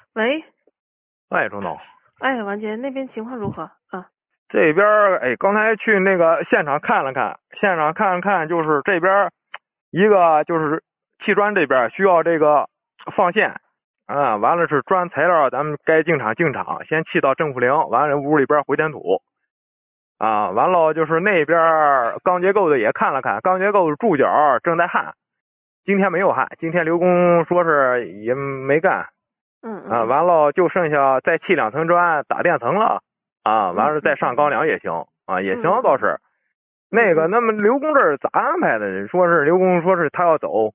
喂， 哎，周总， 哎，王姐那边情况如何啊？ 这边刚才去那个现场看了看，就是这边一个就是砌砖这边需要这个放线，完了是砖材料，咱们该进场，先砌到正负零，完了屋里边回填土，完了就是那边钢结构的也看了看，钢结构柱脚正在焊，今天没有焊，今天刘工说是也没干，完了就剩下再砌2层砖打垫层了。完了再上钢梁也行也行倒是。那个，那么刘工这儿咋安排的？说是刘工说是他要走。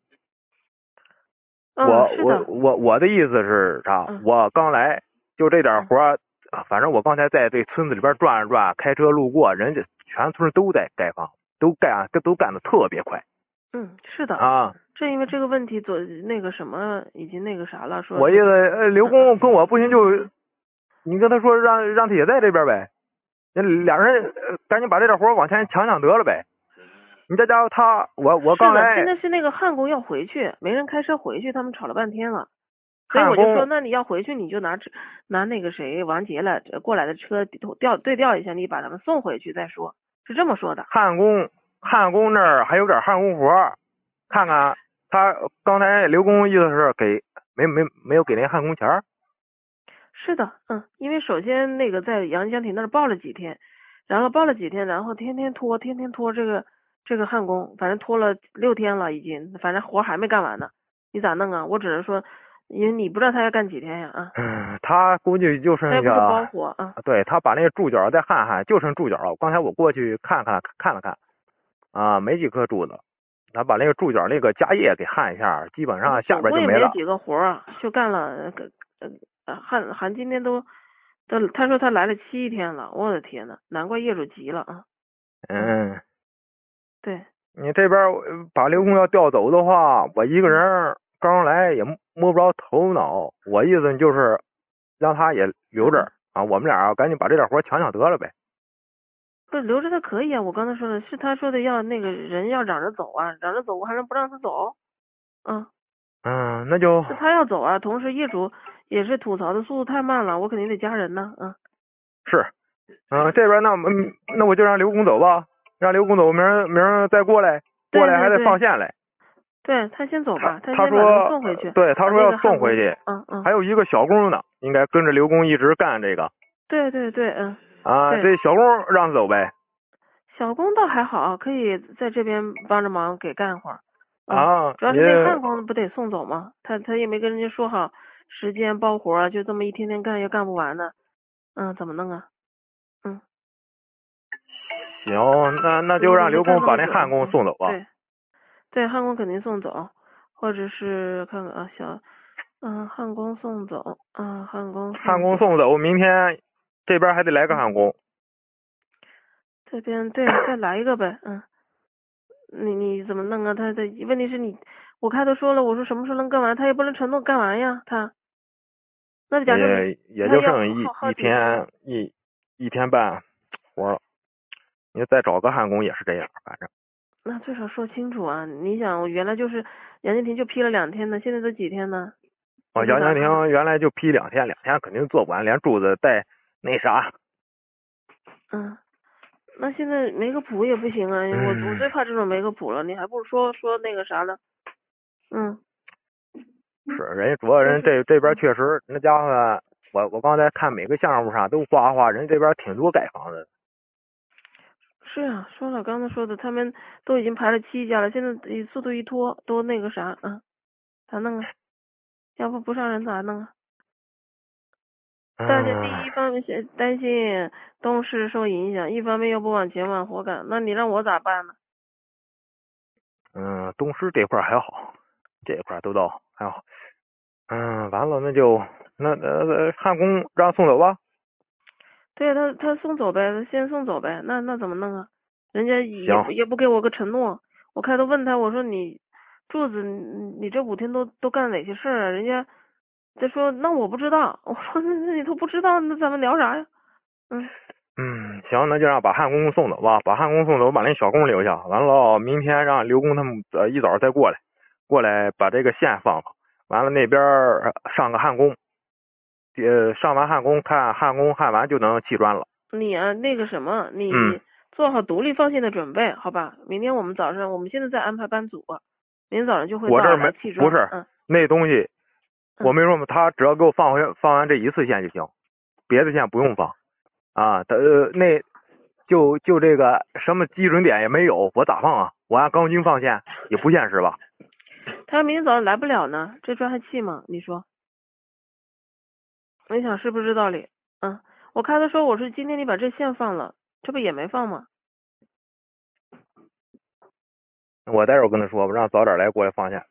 我的意思是啥？我刚来就这点活反正我刚才在这村子里边转了转，开车路过，人家全村都在盖房，都干的特别快。 是的正因为这个问题那个什么已经那个啥了，说我意思刘工跟我不行就你跟他说让他也在这边呗，俩人赶紧把这点活往前抢得了呗。你这家伙我刚来， 现在是那个焊工要回去，没人开车回去，他们吵了半天了，所以我就说那你要回去你就拿那个谁王杰过来的车对调一下，你把他们送回去再说，是这么说的。 焊工那儿还有点焊工活，看看他刚才刘工意思是没有给那焊工钱。 是的，因为首先那个在杨江亭那儿报了几天，然后天天拖这个焊工，反正拖了6天了已经，反正活还没干完呢，你咋弄啊？我只能说，因为你不知道他要干几天呀他估计就剩下， 他也不是包活对，他把那个柱脚再焊，就剩柱脚了。刚才我过去看了看，没几颗柱子，他把那个柱脚那个夹叶给焊一下，基本上下边就没了。 也没几个活就干了焊今天都他说他来了7天了，我的天呐，难怪业主急了对， 你这边把刘工要调走的话，我一个人刚来也摸不着头脑。我意思就是让他也留着我们俩赶紧把这点活抢得了呗。 不是留着他可以啊，我刚才说的是他说的要那个人要嚷着走嚷着走，我还能不让他走？ 那就他要走同时业主也是吐槽的速度太慢了，我肯定得加人呢是，这边那我就让刘工走吧，让刘工走，明儿再过来还得放线来。 对，他先走吧， 他先把他送回去。 对，他说要送回去。还有一个小工呢，应该跟着刘工一直干这个。 对， 这小工让他走呗。 小工倒还好，可以在这边帮着忙给干会儿。主要是那焊工不得送走吗？他也没跟人家说好时间包活，就这么一天天干，又干不完呢。怎么弄啊？ 行，那就让刘工把那焊工送走吧。 对，焊工肯定送走，或者是看看焊工送走焊工送走，明天这边还得来个焊工。 这边对，再来一个呗。你怎么弄啊？他问题是我开头说了，我说什么时候能干完，他也不能承诺干完呀，他。那假设也就剩一天半活了。你再找个焊工也是这样，反正。 那最少说清楚啊！你想，我原来就是杨建亭就批了2天呢，现在都几天呢？ 杨建亭原来就批2天，2天肯定做不完，连柱子带那啥。 那现在没个谱也不行啊！我最怕这种没个谱了，你还不如说那个啥呢？ 是，人家主要人这边确实那家伙，我刚才看每个项目上都刮花，人这边挺多盖房子。 是啊，说了刚才说的，他们都已经排了7家了，现在速度一拖都那个啥咋弄啊？要不上人咋弄啊？大家第一方面担心东市受影响，一方面又不往前往活赶，那你让我咋办呢？ 东市这块还好，这块都到还好。完了那就焊工让送走吧。 对他送走呗，先送走呗。那怎么弄啊？人家也不给我个承诺。我开头问他，我说你柱子你这5天都干哪些事啊？人家他说那我不知道。我说那你都不知道，那咱们聊啥呀？ 行，那就让把焊工送走吧，把那小工留下。完了，明天让刘工他们一早再过来把这个线放了。完了那边上个焊工， 上完焊工，看焊工焊完就能砌砖了。 你啊，那个什么，你做好独立放线的准备，好吧？明天我们早上，我们现在在安排班组，明天早上就会到我这没来砌砖。 不是，那东西我没说嘛，他只要给我放完这一次线就行，别的线不用放啊。那就这个什么基准点也没有，我咋放啊？我按钢筋放线也不现实吧？ 他明天早上来不了呢，这砖还砌吗？你说？你想是不是道理？我看他说我说今天你把这线放了，这不也没放吗？ 我待会儿跟他说吧，让早点来过来放线。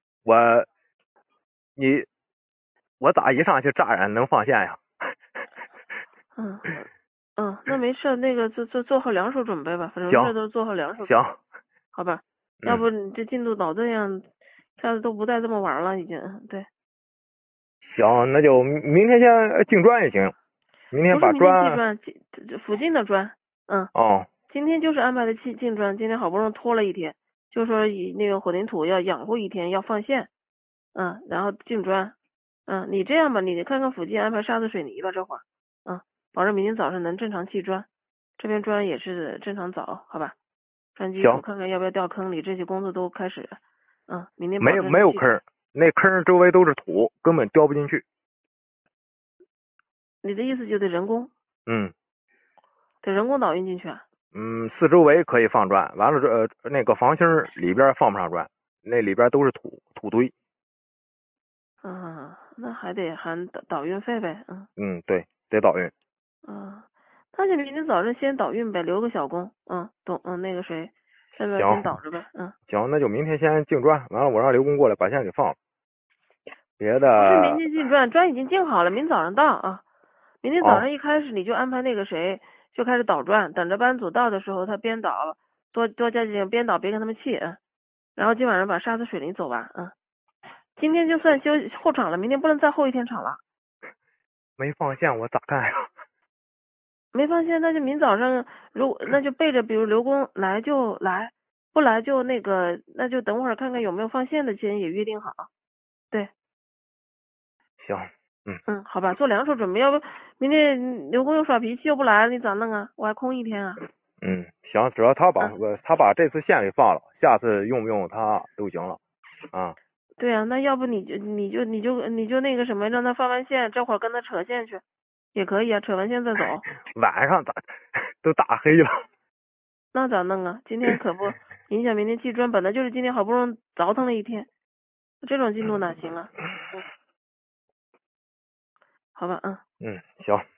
我咋一上去乍然能放线呀？ 那没事，那个做好两手准备吧，反正事都做好两手。 行， 好吧，要不你这进度老这样，下次都不带这么玩了，已经。对。 行，那就明天先净砖也行。明天把砖，附近的砖。 哦。 今天就是安排的净砖，今天好不容易拖了一天，就说以那个混凝土要养护一天，要放线。然后净砖。你这样吧，你看看附近安排沙子水泥吧，这会儿。保证明天早上能正常砌砖，这边砖也是正常凿，好吧？砖基础看看要不要掉坑里，这些工作都开始。明天没有坑，那坑周围都是土，根本掉不进去。 你的意思就得人工？得人工导运进去啊？ 四周围可以放砖，完了那个房芯里边放不上砖，那里边都是土堆。 那还得含导运费呗。 对，得导运。 那就明天早上先导运呗，留个小工。那个谁，在那先导着呗。 行，那就明天先净砖，完了我让刘工过来把线给放了。别的不是明天净砖，砖已经净好了，明早上到啊。明天早上一开始你就安排那个谁就开始导砖，等着班组到的时候他边导多加几点，边导别跟他们气。然后今晚上把沙子水泥走完。今天就算休后场了，明天不能再后一天场了。 没放线我咋干呀？ 没放线那就明早上那就备着，比如刘工来就来，不来就那个，那就等会儿看看有没有放线的，先也约定好。对。 行。 好吧，做两手准备，要不明天刘工又耍脾气又不来，你咋弄啊？我还空一天啊。 行，只要他把这次线给放了，下次用不用他都行了。 对啊，那要不你就那个什么，让他放完线，这会儿跟他扯线去，也可以啊，扯完线再走。 晚上都大黑了。 那咋弄啊？今天可不影响明天砌砖，本来就是今天好不容易凿腾了一天，这种进度哪行啊？好吧。 行。